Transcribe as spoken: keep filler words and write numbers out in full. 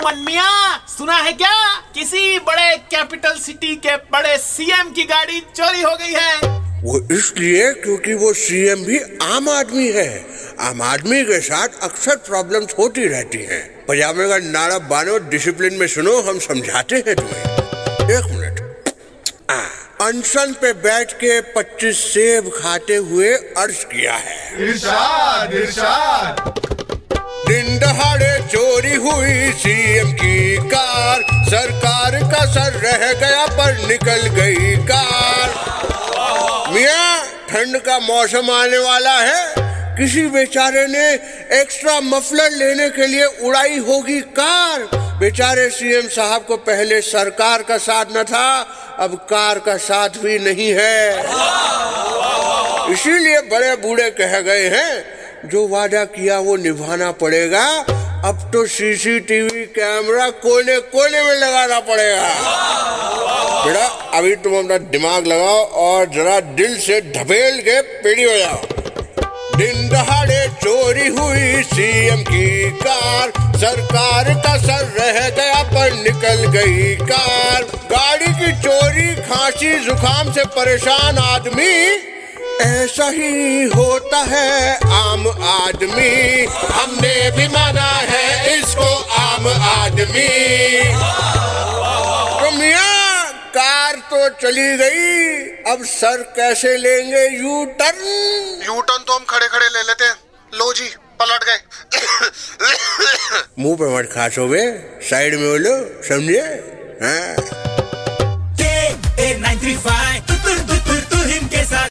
मोहम्मद मियाँ, सुना है क्या किसी बड़े कैपिटल सिटी के बड़े सीएम की गाड़ी चोरी हो गई है? वो इसलिए क्योंकि वो सीएम भी आम आदमी है। आम आदमी के साथ अक्सर प्रॉब्लम्स होती रहती हैं। पजामे का नारा बानो, डिसिप्लिन में सुनो, हम समझाते हैं तुम्हें। एक मिनट। अनशन पे बैठ के पच्चीस सेब खाते हुए अर्ज किया है। इरशाद इरशाद। दिन दहाड़े चोरी हुई सीएम की कार, सरकार का सर रह गया पर निकल गई कार। मियाँ, ठंड का मौसम आने वाला है, किसी बेचारे ने एक्स्ट्रा मफलर लेने के लिए उड़ाई होगी कार। बेचारे सीएम साहब को पहले सरकार का साथ न था, अब कार का साथ भी नहीं है। इसीलिए बड़े बूढ़े कह गए हैं, जो वादा किया वो निभाना पड़ेगा। अब तो सीसीटीवी कैमरा कोने कोने में लगाना पड़ेगा। बेटा, अभी तुम अपना दिमाग लगाओ और जरा दिल से ढपेल के पेड़ी हो जाओ। दिन दहाड़े चोरी हुई सीएम की कार, सरकार का सर रह गया पर निकल गई कार। गाड़ी की चोरी, खांसी जुकाम से परेशान आदमी, ऐसा ही होता है आम आदमी। हमने भी माना है इसको आम आदमी। तो मियाँ, कार तो चली गई, अब सर कैसे लेंगे यू टर्न? यू टर्न तो हम खड़े खड़े ले लेते हैं। लो जी, पलट गए। मुंह पे मत खासो बे, साइड में बोलो, समझे? हाँ। Nine three five